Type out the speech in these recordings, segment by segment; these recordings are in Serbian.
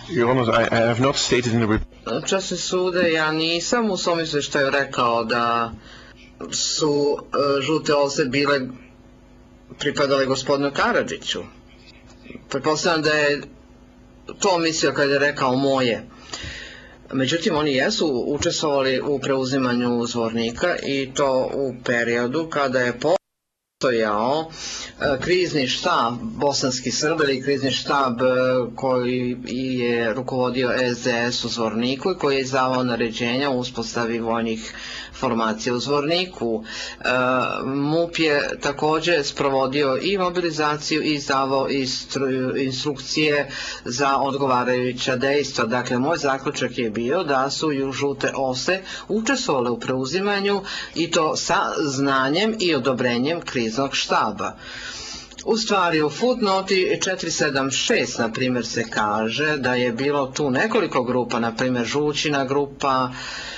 Your Honor, I have not stated in the report. Časni sude, ja nisam u svom izveštaju rekao da su žute ose bile pripadale gospodinu Karadžiću. Pretpostavljam da je to mislio kada je rekao moje. Međutim, oni jesu učestvovali u preuzimanju Zvornika i to u periodu kada je postojao krizni štab bosanski Srba ili krizni štab koji je rukovodio SDS u Zvorniku i koji je izdavao naređenja u uspostavi vojnih formacija u Zvorniku. MUP je također sprovodio i mobilizaciju i izdavao instrukcije za odgovarajuća dejstva. Dakle, moj zaključak je bio da su žute ose učestvovale u preuzimanju i to sa znanjem i odobrenjem kriznog štaba. U stvari, u footnoti 476, na primjer, se kaže da je bilo tu nekoliko grupa, na primjer Žućina grupa,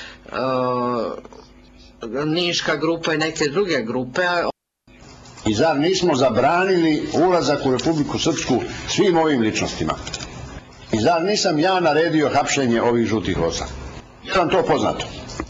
Niška grupa i neke druge grupe. I zar nismo zabranili ulazak u Republiku Srpsku svim ovim ličnostima? I zar nisam ja naredio hapšenje ovih žutih osa? Je vam to poznato?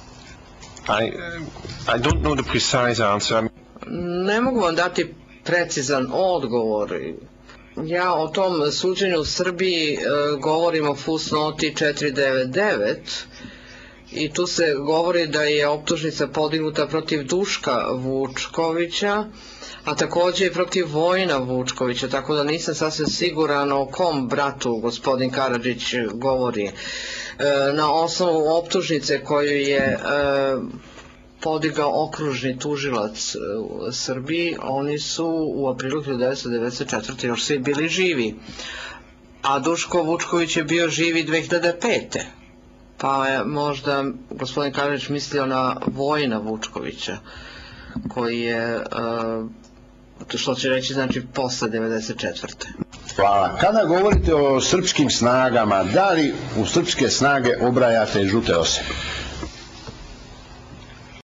I don't know the precise answer. Ne mogu vam dati precizan odgovor. Ja o tom suđenju u Srbiji govorim o footnoti 499 i tu se govori da je optužnica podignuta protiv Duška Vučkovića, a također i protiv Vojina Vučkovića, tako da nisam sasvim siguran o kom bratu gospodin Karadžić govori. Na osnovu optužnice koju je podigao okružni tužilac u Srbiji, oni su u aprilu 1994. još svi bili živi, a Duško Vučković je bio živi 2005. Pa je možda gospodin Karadžić mislio na Vojina Vučkovića, koji je, što će reći, znači posle 1994. Hvala. Kada govorite o srpskim snagama, da li u srpske snage obrajate žute ose?